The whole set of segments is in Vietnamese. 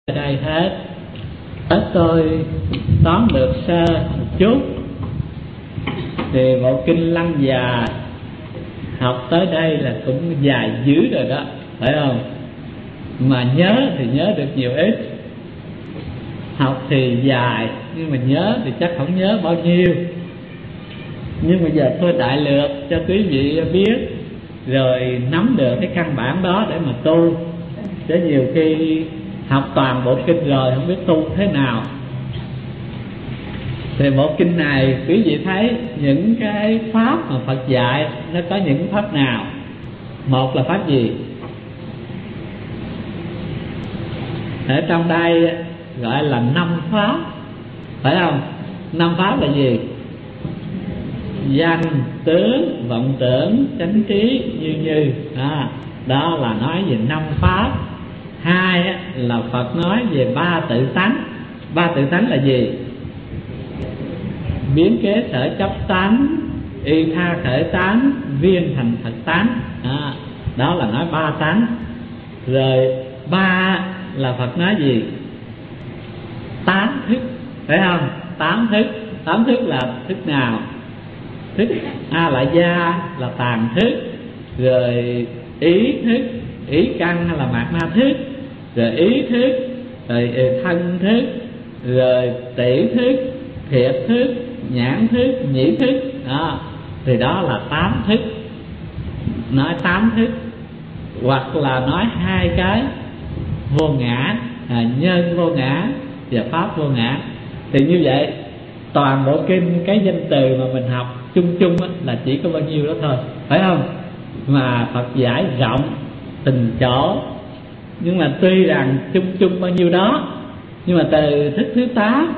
Ở đây hết. Ít tôi toán được sơ một chút thì bộ kinh Lăng Già học tới đây là cũng dài dữ rồi đó, phải không? Mà nhớ thì nhớ được nhiều ít. Học thì dài nhưng mà nhớ thì chắc không nhớ bao nhiêu. Nhưng mà giờ tôi đại lược cho quý vị biết, rồi nắm được cái căn bản đó để mà tu. Chứ nhiều khi học toàn bộ kinh rồi không biết tu thế nào. Thì bộ kinh này quý vị thấy những cái pháp mà Phật dạy nó có những pháp nào? Một là pháp gì? Ở trong đây gọi là 5 pháp, phải không? 5 pháp là gì? Danh, tướng, vọng tưởng, chánh trí, như đó là nói về 5 pháp. 2 là Phật nói về 3 tự tánh. 3 tự tánh là gì? Biến kế sở chấp tánh, y tha khởi tánh, viên thành thật tánh. Đó là nói 3 tánh. Rồi 3 là Phật nói gì? 8 thức, phải không? 8 thức. 8 thức là thức nào? Thức A lại gia là tàn thức, rồi ý thức, ý căn hay là mạt na thức, rồi ý thức, rồi thân thức, rồi tỷ thức, thiệt thức, nhãn thức, nhĩ thức. Thì đó là 8 thức. Nói 8 thức. Hoặc là nói 2 cái vô ngã, nhân vô ngã và pháp vô ngã. Thì như vậy toàn bộ kinh cái danh từ mà mình học chung chung là chỉ có bao nhiêu đó thôi, phải không? Mà Phật giải rộng từng chỗ. Nhưng mà tuy rằng chung chung bao nhiêu đó, nhưng mà từ thức thứ 8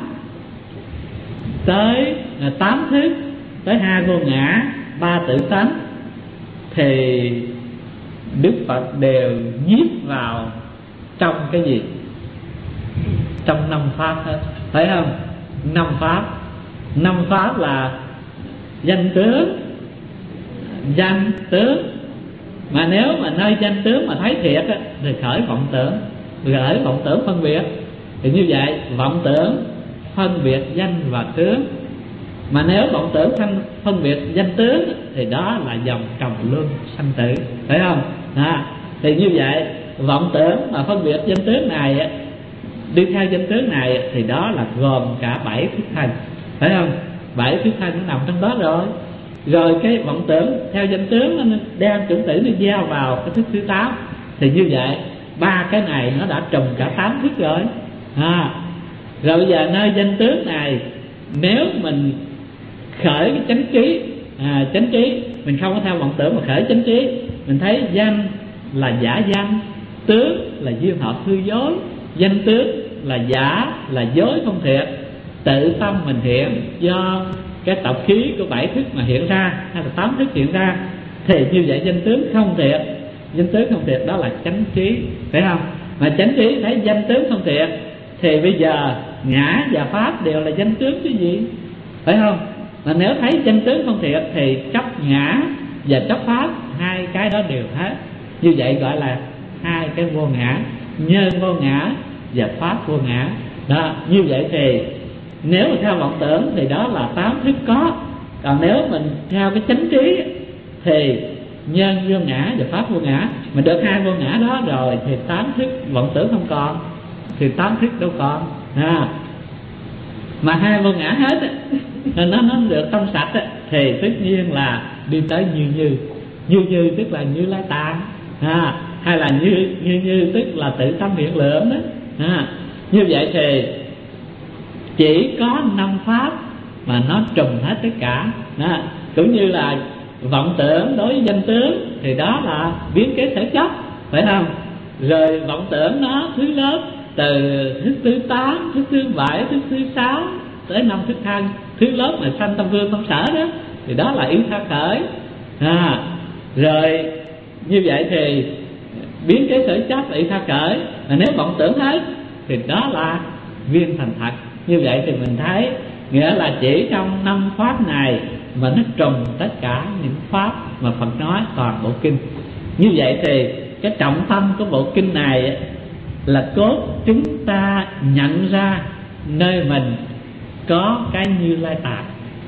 tới 8 thức, tới 2 vô ngã, 3 tự tánh, thì Đức Phật đều nhiếp vào trong cái gì? Trong 5 pháp hết, phải không? 5 pháp. 5 pháp là danh tướng, danh tướng. Mà nếu mà nơi danh tướng mà thấy thiệt thì khởi vọng tưởng, khởi vọng tưởng phân biệt. Thì như vậy vọng tưởng phân biệt danh và tướng. Mà nếu vọng tưởng phân biệt danh tướng thì đó là dòng trầm luân sanh tử, phải không? Thì như vậy vọng tưởng mà phân biệt danh tướng này, đi theo danh tướng này, thì đó là gồm cả 7 thức thân, phải không? 7 thức thân nó nằm trong đó rồi. Rồi cái vọng tưởng theo danh tướng nó đem chủng tử nó gieo vào cái thức thứ 8. Thì như vậy 3 cái này nó đã trùm cả 8 thức rồi. Rồi bây giờ nơi danh tướng này, nếu mình khởi cái chánh trí, chánh trí mình không có theo vọng tưởng mà khởi chánh trí, mình thấy danh là giả danh, tướng là duyên hợp hư dối, danh tướng là giả, là dối không thiệt, tự tâm mình hiện do cái tập khí của 7 thức mà hiện ra, hay là 8 thức hiện ra, thì như vậy danh tướng không thiệt. Danh tướng không thiệt đó là chánh trí, phải không? Mà chánh trí thấy danh tướng không thiệt, thì bây giờ ngã và pháp đều là danh tướng chứ gì, phải không? Mà nếu thấy danh tướng không thiệt thì chấp ngã và chấp pháp, 2 cái đó đều hết. Như vậy gọi là 2 cái vô ngã, nhân vô ngã và pháp vô ngã. Đó, như vậy thì nếu mà theo vọng tưởng thì đó là 8 thức có. Còn nếu mình theo cái chánh trí thì nhân vô ngã và pháp vô ngã. Mình được 2 vô ngã đó rồi thì 8 thức vọng tưởng không còn, thì 8 thức đâu còn. Mà 2 vô ngã hết nó được trong sạch thì tất nhiên là đi tới như tức là Như Lai Tạng, hay là như tức là tự tâm hiện lượng đó. Như vậy thì chỉ có 5 pháp mà nó trùm hết tất cả. Cũng như là vọng tưởng đối với danh tướng thì đó là biến kế sở chấp, phải không? Rồi vọng tưởng nó thứ lớp từ thức thứ 8, thức thứ 7, thức thứ 6 tới 5 thức thân. Thứ lớp mà sanh tâm vương tâm sở đó thì đó là ý tha khởi. Rồi như vậy thì biến kế sở chấp là ý tha khởi. Mà nếu vọng tưởng hết thì đó là viên thành thật. Như vậy thì mình thấy nghĩa là chỉ trong 5 pháp này mà nó trùm tất cả những pháp mà Phật nói toàn bộ kinh. Như vậy thì cái trọng tâm của bộ kinh này là cốt chúng ta nhận ra nơi mình có cái Như Lai Tạng.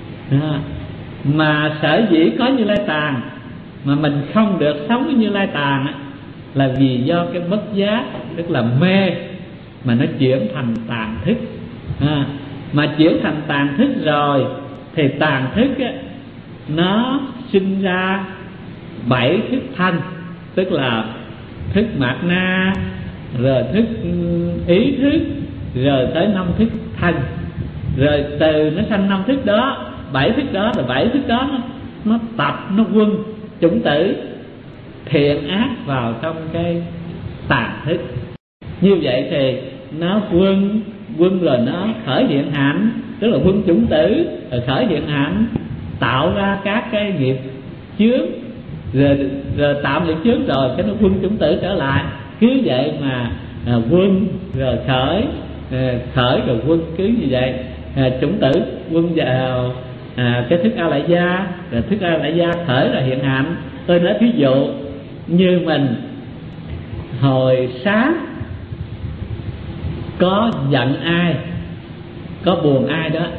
Mà sở dĩ có Như Lai Tạng mà mình không được sống với Như Lai Tạng là vì do cái bất giác, tức là mê, mà nó chuyển thành tàn thức. Mà chuyển thành tàn thức rồi thì tàn thức nó sinh ra 7 thức thanh, tức là thức mạt na, rồi thức ý thức, rồi tới 5 thức thanh. Rồi từ nó sanh 5 thức đó, 7 thức đó, rồi 7 thức đó nó tập, nó quân chủng tử thiện ác vào trong cái tàn thức. Như vậy thì nó quân rồi nó khởi hiện hạnh, tức là quân chủng tử rồi khởi hiện hạnh, tạo ra các cái nghiệp chướng, rồi tạo nghiệp chướng rồi cái nó quân chủng tử trở lại. Cứ vậy mà quân rồi khởi rồi quân, cứ như vậy chủng tử quân vào cái thức A Lại Gia, rồi thức A Lại Gia khởi là hiện hạnh. Tôi nói ví dụ như mình hồi sáng có giận ai, có buồn ai đó,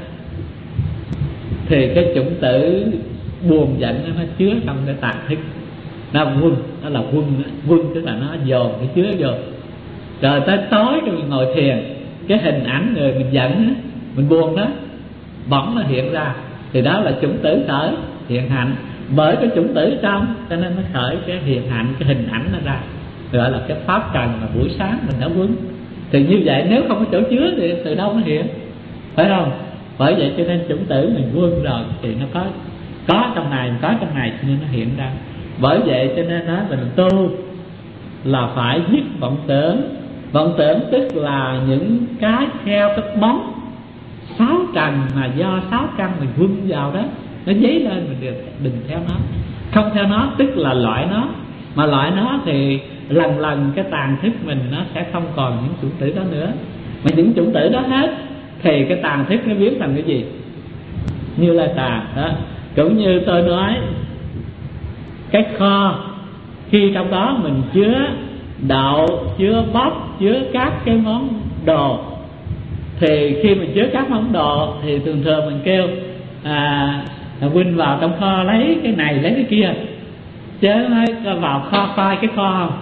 thì cái chủng tử buồn giận nó chứa trong cái tàn thức, nó quân, nó là quân tức là nó dồn, nó chứa vô. Rồi tới tối rồi mình ngồi thiền, cái hình ảnh người mình giận, mình buồn đó bỗng nó hiện ra, thì đó là chủng tử khởi hiện hạnh. Bởi cái chủng tử trong cho nên nó khởi cái hiện hạnh, cái hình ảnh nó ra, gọi là cái pháp trần mà buổi sáng mình đã quân. Thì như vậy nếu không có chỗ chứa thì từ đâu nó hiện, phải không? Bởi vậy cho nên chủng tử mình quân rồi thì nó có trong này, có trong này cho nên nó hiện ra. Bởi vậy cho nên nói mình tu là phải dứt vọng tưởng. Vọng tưởng tức là những cái theo cái bóng sáu trần mà do sáu căn mình quân vào đó, nó dấy lên mình đừng theo nó. Không theo nó tức là loại nó, mà loại nó thì lần lần cái tàn thức mình nó sẽ không còn những chủng tử đó nữa. Mà những chủng tử đó hết thì cái tàn thức nó biến thành cái gì? Như Lai Tạng đó. Cũng như tôi nói, cái kho khi trong đó mình chứa đậu, chứa bắp, chứa các cái món đồ, thì khi mình chứa các món đồ thì thường thường mình kêu huynh vào trong kho lấy cái này lấy cái kia, chứ nói vào kho coi cái kho không.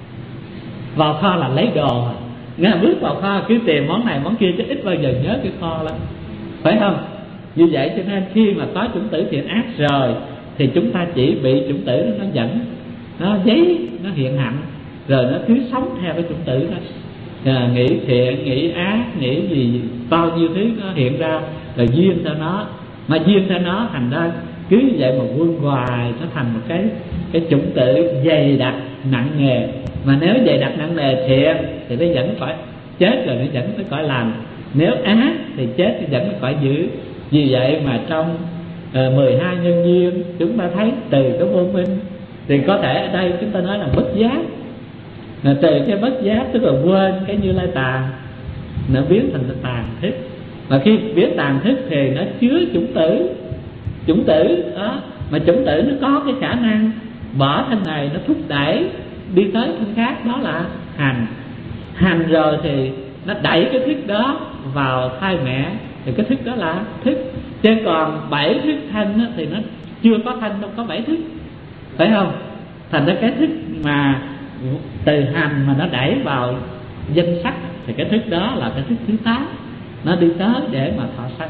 Vào kho là lấy đồ, nghĩa là bước vào kho cứ tìm món này món kia chứ ít bao giờ nhớ cái kho lắm, phải không? Như vậy cho nên khi mà có chủng tử thiện ác rồi thì chúng ta chỉ bị chủng tử nó dẫn, nó dấy, nó hiện hạnh, rồi nó cứ sống theo cái chủng tử đó. Nghĩ thiện, nghĩ ác, nghĩ gì, bao nhiêu thứ nó hiện ra, rồi duyên theo nó. Mà duyên theo nó thành ra cứ như vậy mà quân hoài, nó thành một cái chủng tử dày đặc nặng nề. Mà nếu dày đặc nặng nề thiện thì nó dẫn phải chết, rồi nó dẫn tới cõi lành. Nếu ác thì chết thì dẫn tới cõi dữ. Vì vậy mà trong 12 nhân duyên chúng ta thấy từ cái vô minh, thì có thể ở đây chúng ta nói là bất giác. Từ cái bất giác tức là quên cái Như Lai Tạng, nó biến thành cái tàn thức. Và khi biến tàn thức thì nó chứa chủng tử đó. Mà chủng tử nó có cái khả năng bỏ thân này, nó thúc đẩy đi tới thân khác, đó là hành rồi thì nó đẩy cái thức đó vào thai mẹ, thì cái thức đó là thức. Chứ còn 7 thức thanh đó, thì nó chưa có thanh đâu có 7 thức, phải không? Thành ra cái thức mà từ hành mà nó đẩy vào danh sắc thì cái thức đó là cái thức thứ 8, nó đi tới để mà thọ sanh.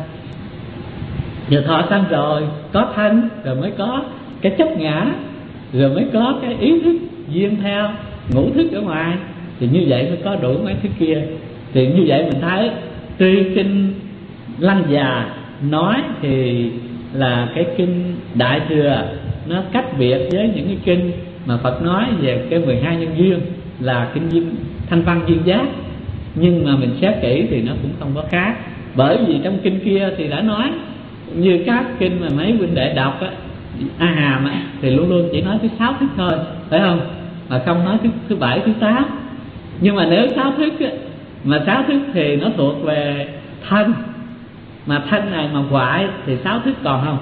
Giờ thọ sanh rồi có thanh, rồi mới có cái chấp ngã, rồi mới có cái ý thức duyên theo ngũ thức ở ngoài, thì như vậy mới có đủ mấy thứ kia. Thì như vậy mình thấy tuy kinh Lăng Già nói thì là cái kinh Đại Thừa nó cách biệt với những cái kinh mà Phật nói về cái 12 nhân duyên là kinh duyên thanh văn duyên giác, nhưng mà mình xét kỹ thì nó cũng không có khác. Bởi vì trong kinh kia thì đã nói, như các kinh mà mấy huynh đệ đọc á, A Hàm á, thì luôn luôn chỉ nói thứ 6 thức thôi, phải không? Mà không nói thứ 7, thứ 8. Nhưng mà nếu 6 thức á, mà 6 thức thì nó thuộc về thân, mà thân này mà hoại thì 6 thức còn không?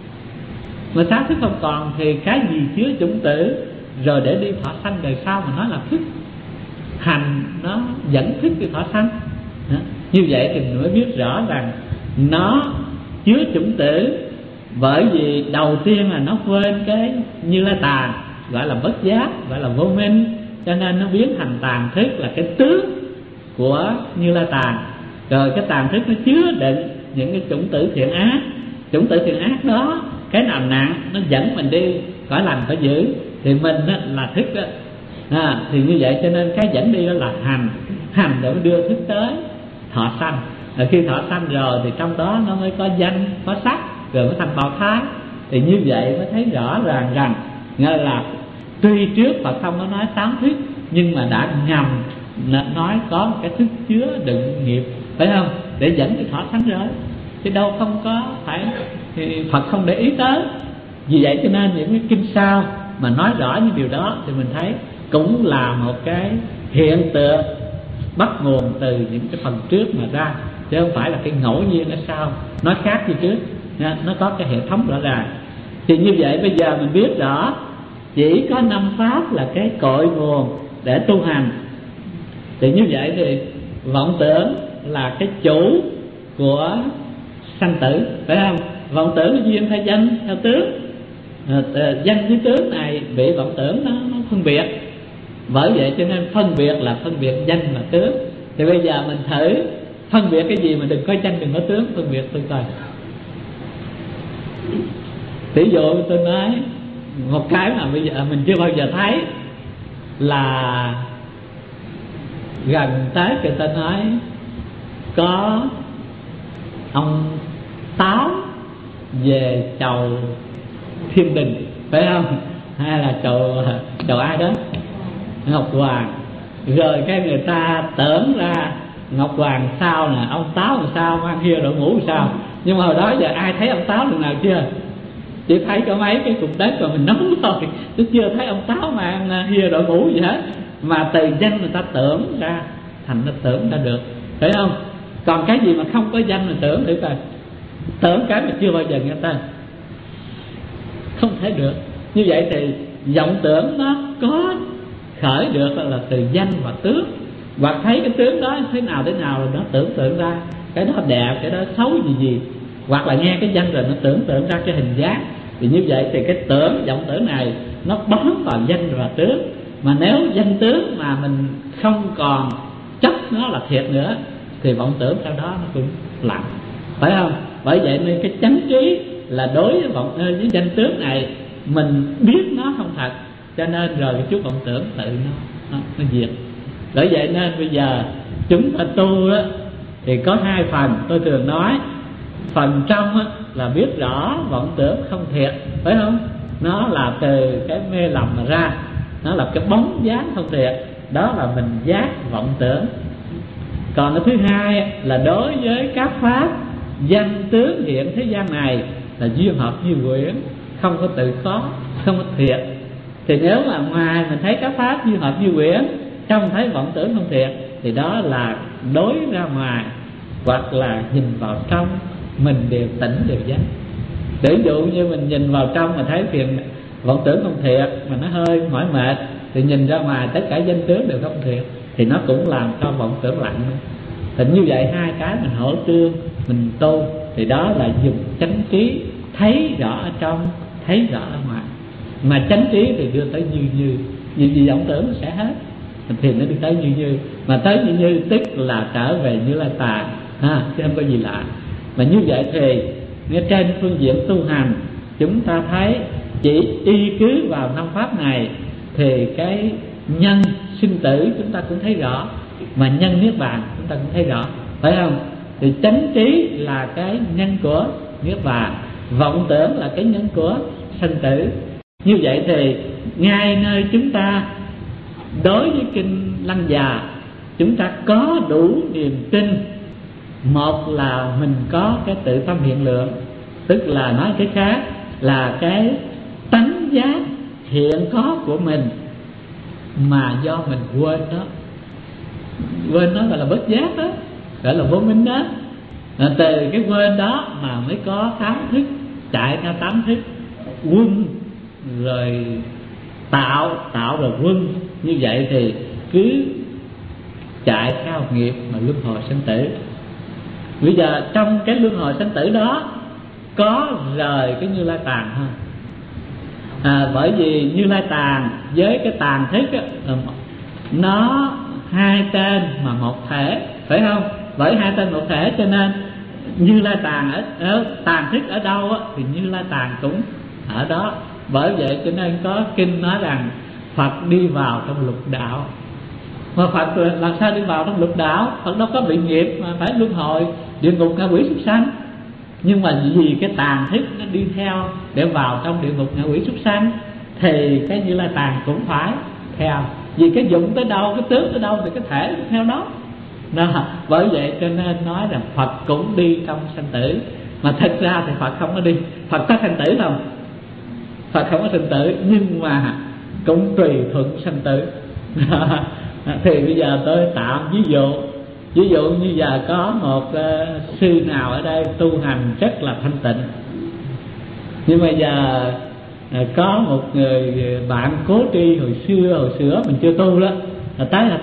Mà 6 thức không còn thì cái gì chứa chủng tử rồi để đi thọ sanh đời sau mà nói là thức. hành nó dẫn thức cái thọ sanh. Như vậy thì mình mới biết rõ rằng nó chứa chủng tử. Bởi vì đầu tiên là nó quên cái Như Lai Tạng, gọi là bất giác, gọi là vô minh, cho nên nó biến thành tàn thức là cái tướng của Như Lai Tạng. Rồi cái tàn thức nó chứa đựng những cái chủng tử thiện ác. Chủng tử thiện ác đó, cái nào nặng nó dẫn mình đi cõi lành cõi dữ, thì mình là thức đó. Thì như vậy cho nên cái dẫn đi đó là hành để đưa thức tới thọ sanh. Rồi khi thọ sanh rồi thì trong đó nó mới có danh, có sắc, rồi mới thành bào thai. Thì như vậy mới thấy rõ ràng rằng nghĩa là tuy trước Phật không có nói 8 thức, nhưng mà đã ngầm nói có một cái thức chứa đựng nghiệp, phải không, để dẫn cái thọ sanh rồi, chứ đâu không có phải thì Phật không để ý tới. Vì vậy cho nên những cái kinh sau mà nói rõ những điều đó thì mình thấy cũng là một cái hiện tượng bắt nguồn từ những cái phần trước mà ra, chứ không phải là cái ngẫu nhiên ở sau nói khác như trước. Nó có cái hệ thống rõ ràng. Thì như vậy bây giờ mình biết rõ chỉ có 5 pháp là cái cội nguồn để tu hành. Thì như vậy thì vọng tưởng là cái chủ của sanh tử, phải không? Vọng tưởng là duyên theo danh theo tướng. Danh với tướng này bị vọng tưởng nó phân biệt. Bởi vậy cho nên phân biệt là phân biệt danh và tướng. Thì bây giờ mình thử phân biệt cái gì mà đừng có danh đừng có tướng, phân biệt tôi coi. Ví dụ tôi nói một cái mà bây giờ mình chưa bao giờ thấy là gần tới người ta nói có ông Táo về chầu Thiên Đình, phải không? Hay là chầu ai đó, Ngọc Hoàng. Rồi cái người ta tưởng ra Ngọc Hoàng sao nè, ông Táo làm sao, mang hia đội mũ làm sao. Nhưng mà hồi đó giờ ai thấy ông Táo lần nào chưa? Chỉ thấy có mấy cái cục đất mà mình nóng thôi, chứ chưa thấy ông Táo mang hia đội mũ gì hết. Mà từ danh người ta tưởng ra, thành nó tưởng ra được, phải không? Còn cái gì mà không có danh mà tưởng thử coi, tưởng cái mà chưa bao giờ nghe tên, không thể được. Như vậy thì vọng tưởng nó có khởi được là từ danh và tướng. Hoặc thấy cái tướng đó thế nào rồi nó tưởng tượng ra cái đó đẹp, cái đó xấu gì. Hoặc là nghe cái danh rồi nó tưởng tượng ra cái hình dáng. Thì như vậy thì cái tưởng, vọng tưởng này nó bám vào danh và tướng. Mà nếu danh tướng mà mình không còn chấp nó là thiệt nữa thì vọng tưởng sau đó nó cũng lặng, phải không? Bởi vậy nên cái chánh trí là đối với danh tướng này mình biết nó không thật, cho nên rồi cái chút vọng tưởng tự nó diệt. Bởi vậy nên bây giờ chúng ta tu á, thì có 2 phần tôi thường nói. Phần trong á, là biết rõ vọng tưởng không thiệt, phải không? Nó là từ cái mê lầm mà ra, nó là cái bóng dáng không thiệt, đó là mình giác vọng tưởng. Còn cái thứ hai là đối với các pháp danh tướng hiện thế gian này là duyên hợp như quyển, không có tự có, không có thiệt. Thì nếu mà ngoài mình thấy các pháp duyên hợp như quyển, trong thấy vọng tưởng không thiệt, thì đó là đối ra ngoài, hoặc là nhìn vào trong mình đều tỉnh đều giác. Ví dụ như mình nhìn vào trong mà thấy phiền vọng tưởng không thiệt mà nó hơi mỏi mệt, thì nhìn ra ngoài tất cả danh tướng đều không thiệt, thì nó cũng làm cho vọng tưởng lặng. Thì như vậy 2 cái mình hỗ tương mình tu, thì đó là dùng chánh trí thấy rõ ở trong, thấy rõ ở ngoài. Mà chánh trí thì đưa tới như gì vọng tưởng nó sẽ hết, thì nó đi tới như. Mà tới như tức là trở về Như Lai Tạng, chứ không có gì lạ. Mà như vậy thì nghe trên phương diện tu hành chúng ta thấy chỉ y cứ vào 5 pháp này thì cái nhân sinh tử chúng ta cũng thấy rõ, mà nhân niết bàn chúng ta cũng thấy rõ, phải không? Thì chánh trí là cái nhân của niết bàn, vọng tưởng là cái nhân của sinh tử. Như vậy thì ngay nơi chúng ta đối với kinh Lăng Già, chúng ta có đủ niềm tin. Một là mình có cái tự tâm hiện lượng, tức là nói cái khác là cái tánh giác hiện có của mình mà do mình quên đó. Quên đó gọi là bất giác đó, gọi là vô minh đó. Từ cái quên đó mà mới có 8 thức, chạy theo 8 thức, quân rồi tạo rồi quân. Như vậy thì cứ chạy theo nghiệp mà luân hồi sanh tử. Bây giờ trong cái luân hồi sanh tử đó có rời cái Như Lai Tàng không? Bởi vì Như Lai Tàng với cái tàng thức á, nó hai tên mà một thể, phải không? Bởi hai tên một thể cho nên Như Lai Tàng ở tàng thức ở đâu á, thì Như Lai Tàng cũng ở đó. Bởi vậy cho nên có kinh nói rằng Phật đi vào trong lục đạo. Mà Phật làm sao đi vào trong lục đạo? Phật đâu có bị nghiệp mà phải luân hồi địa ngục, ngạ quỷ, súc sanh. Nhưng mà vì cái tàng thức nó đi theo để vào trong địa ngục, ngạ quỷ, súc sanh, thì cái Như Lai Tàng cũng phải theo. Vì cái dụng tới đâu, cái tướng tới đâu thì cái thể cũng theo đó. Bởi vậy cho nên nói rằng Phật cũng đi trong sanh tử. Mà thật ra thì Phật không có đi. Phật có sanh tử không? Phật không có sanh tử, nhưng mà cũng tùy thuận sanh tử. Thì bây giờ tôi tạm ví dụ như giờ có một sư nào ở đây tu hành rất là thanh tịnh, nhưng mà giờ có một người bạn cố tri hồi xưa mình chưa tu đó, tới là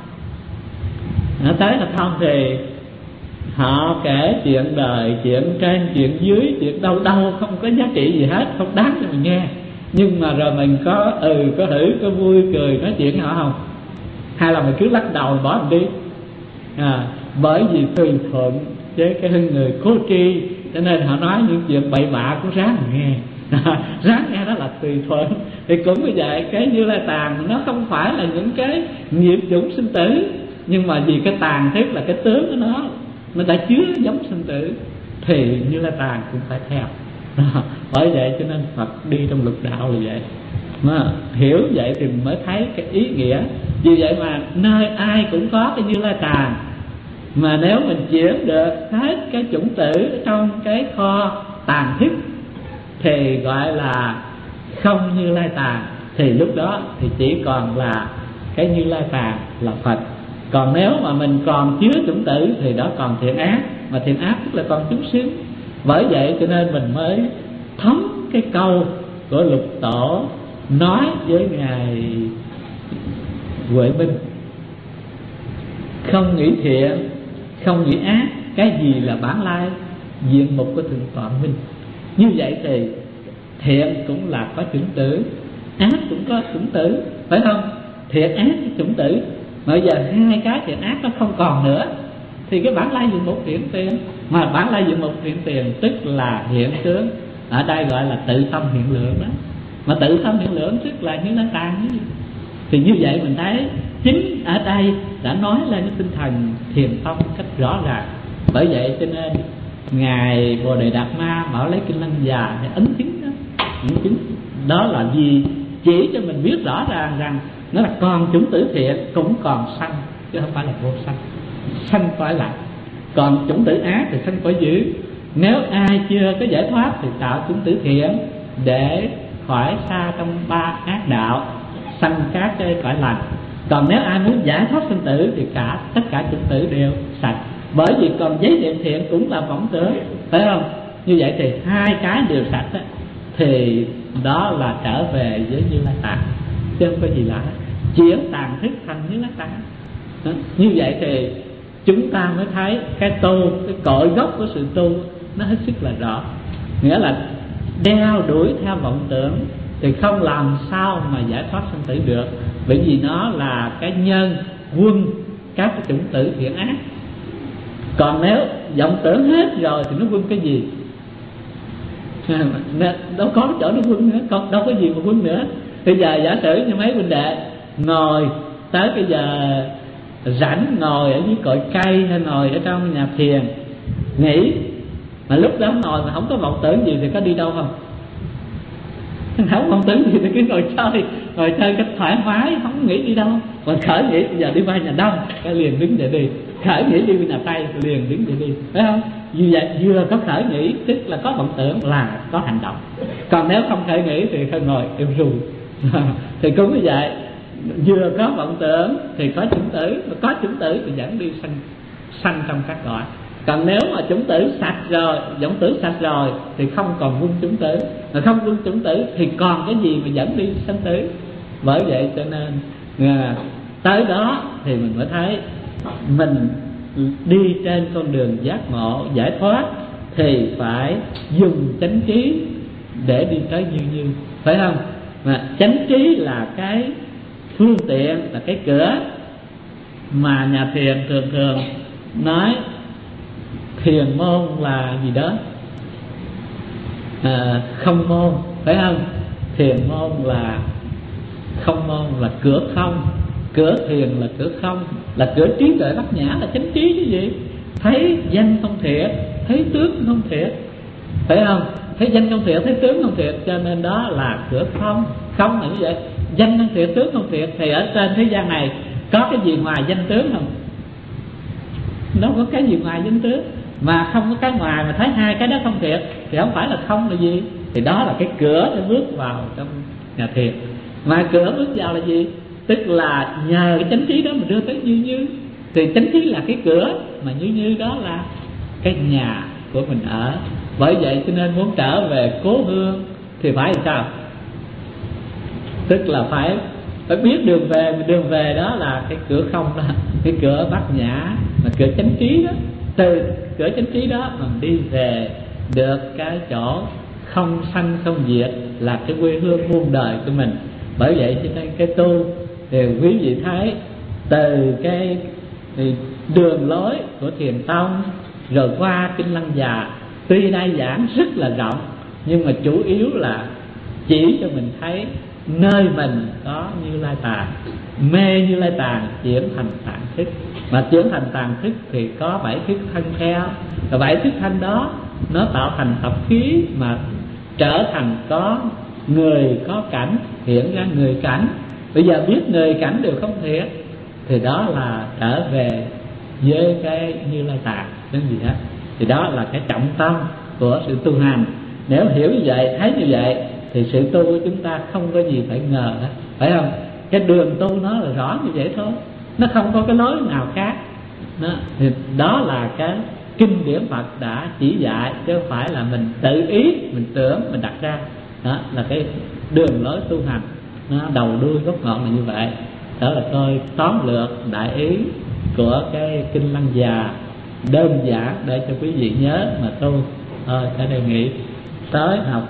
thông thì họ kể chuyện đời, chuyện trên, chuyện dưới, chuyện đâu không có giá trị gì hết, không đáng cho mình nghe. Nhưng mà rồi mình có hử, có vui cười nói chuyện họ không? Hay là mình cứ lắc đầu bỏ mình đi? Bởi vì tùy thuận với cái người cố tri, cho nên họ nói những chuyện bậy bạ cũng ráng nghe. Ráng nghe đó là tùy thuận. Thì cũng như vậy, cái Như Lai Tàng nó không phải là những cái nghiệp chủng sinh tử, nhưng mà vì cái tàng thức là cái tướng của nó đã chứa giống sinh tử, thì Như Lai Tàng cũng phải theo. Bởi vậy cho nên Phật đi trong lục đạo là vậy. Mà hiểu vậy thì mới thấy cái ý nghĩa. Vì vậy mà nơi ai cũng có cái Như Lai Tàng, mà nếu mình chuyển được hết cái chủng tử trong cái kho tàng thức thì gọi là không Như Lai Tàng. Thì lúc đó thì chỉ còn là cái Như Lai Tàng là Phật. Còn nếu mà mình còn chứa chủng tử thì đó còn thiện ác, mà thiện ác tức là còn chúng sinh. Bởi vậy cho nên mình mới thấm cái câu của Lục Tổ nói với Ngài Huệ Minh: không nghĩ thiện, không nghĩ ác, cái gì là bản lai diện mục của Thượng Tọa Minh. Như vậy thì thiện cũng là có chủng tử, ác cũng có chủng tử, phải không? Thiện ác cái chủng tử, mà bây giờ hai cái thiện ác nó không còn nữa thì cái bản lai diện mục hiện tiền. Mà bản lai diện mục hiện tiền tức là hiện tướng, ở đây gọi là tự tâm hiện lượng đó. Mà tự tâm hiện lượng tức là Như Lai Tàng. Thì như vậy mình thấy chính ở đây đã nói lên cái tinh thần thiền tông cách rõ ràng. Bởi vậy cho nên Ngài Bồ Đề Đạt Ma bảo lấy kinh Lăng Già để ấn chứng đó. Ấn chứng đó là gì? Chỉ cho mình biết rõ ràng rằng nó là còn chủng tử thiện cũng còn sanh, chứ không phải là vô sanh. Sanh phải là, còn chủng tử ác thì sanh phải giữ. Nếu ai chưa có giải thoát thì tạo chủng tử thiện để khỏi xa trong ba ác đạo, sanh các cái cõi lành. Còn nếu ai muốn giải thoát sinh tử thì tất cả chủng tử đều sạch. Bởi vì còn giấy niệm thiện cũng là vọng tưởng, phải không? Như vậy thì hai cái đều sạch đó, thì đó là trở về với Như Lai Tạng, chứ không có gì lạ. Chuyển tàng thức thành Như Lai Tạng. Như vậy thì chúng ta mới thấy cái tu, cái cội gốc của sự tu nó hết sức là rõ. Nghĩa là đeo đuổi theo vọng tưởng thì không làm sao mà giải thoát sinh tử được. Bởi vì nó là cái nhân quân các cái chủng tử thiện ác. Còn nếu vọng tưởng hết rồi thì nó quân cái gì? Đâu có chỗ nó quân nữa, còn đâu có gì mà quân nữa. Bây giờ giả sử như mấy huynh đệ ngồi tới bây giờ rảnh, ngồi ở dưới cội cây hay ngồi ở trong nhà thiền nghỉ, mà lúc đó ngồi mà không có vọng tưởng gì thì có đi đâu không? Không vọng tưởng gì thì cứ ngồi chơi cách thoải mái, không nghĩ đi đâu. Còn khởi nghĩ bây giờ đi qua nhà Đông cái liền đứng dậy đi, khởi nghĩ đi nhà Tây liền đứng dậy đi, phải không? Như vậy vừa có khởi nghĩ tức là có vọng tưởng là có hành động. Còn nếu không khởi nghĩ thì không ngồi im ru. Thì cũng như vậy, vừa có vọng tưởng thì có chủng tử, mà có chủng tử thì dẫn đi sanh trong các cõi. Còn nếu mà chủng tử sạch rồi, vọng tưởng sạch rồi thì không còn quân chủng tử, mà không quân chủng tử thì còn cái gì mà dẫn đi sanh tử. Bởi vậy cho nên tới đó thì mình mới thấy mình đi trên con đường giác ngộ giải thoát thì phải dùng chánh trí để đi tới như như, phải không? Mà chánh trí là cái phương tiện, là cái cửa mà nhà thiền thường thường nói. Thiền môn là gì đó, không môn, phải không? Thiền môn là không môn, là cửa không. Cửa thiền là cửa không, là cửa trí tuệ bát nhã, là chánh trí chứ gì. Thấy danh không thiệt, thấy tướng không thiệt, phải không? Thấy danh không thiệt, thấy tướng không thiệt, cho nên đó là cửa không. Không là như vậy, danh không thiệt, tướng không thiệt. Thì ở trên thế gian này có cái gì ngoài danh tướng không? Đâu có cái gì ngoài danh tướng. Mà không có cái ngoài mà thấy hai cái đó không thiệt thì không phải là không là gì. Thì đó là cái cửa để bước vào trong nhà thiền. Mà cửa bước vào là gì? Tức là nhờ cái chánh trí đó mình đưa tới như như. Thì chánh trí là cái cửa, mà như như đó là cái nhà của mình ở. Bởi vậy cho nên muốn trở về cố hương thì phải làm sao? Tức là phải biết đường về. Mà đường về đó là cái cửa không đó, cái cửa bát nhã, mà cửa chánh trí đó. Từ cửa chánh trí đó mình đi về được cái chỗ không sanh không diệt, là cái quê hương muôn đời của mình. Bởi vậy cho nên cái tu thì quý vị thấy từ cái đường lối của Thiền Tông rồi qua Kinh Lăng Già, tuy đa giảng rất là rộng, nhưng mà chủ yếu là chỉ cho mình thấy nơi mình có Như Lai Tạng, mê Như Lai Tạng chuyển thành tạng thức. Mà chuyển thành tạng thức thì có 7 thức thân theo. Và 7 thức thân đó nó tạo thành tập khí, mà trở thành có người có cảnh, hiện ra người cảnh. Bây giờ biết người cảnh đều không thiệt thì đó là trở về với cái Như Lai Tạng, cái gì đó. Thì đó là cái trọng tâm của sự tu hành. Nếu hiểu như vậy, thấy như vậy thì sự tu của chúng ta không có gì phải ngờ hết, phải không? Cái đường tu nó là rõ như vậy thôi, nó không có cái lối nào khác đó. Thì đó là cái kinh điển Phật đã chỉ dạy, chứ không phải là mình tự ý mình tưởng mình đặt ra. Đó là cái đường lối tu hành, nó đầu đuôi gốc ngọn là như vậy. Đó là tôi tóm lược đại ý của cái Kinh Lăng Già, đơn giản để cho quý vị nhớ mà tu. Thôi sẽ đề nghị tới học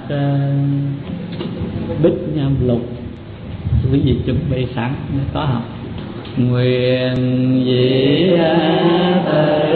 Bích Nham Lục, quý vị chuẩn bị sẵn có học. Nguyện vị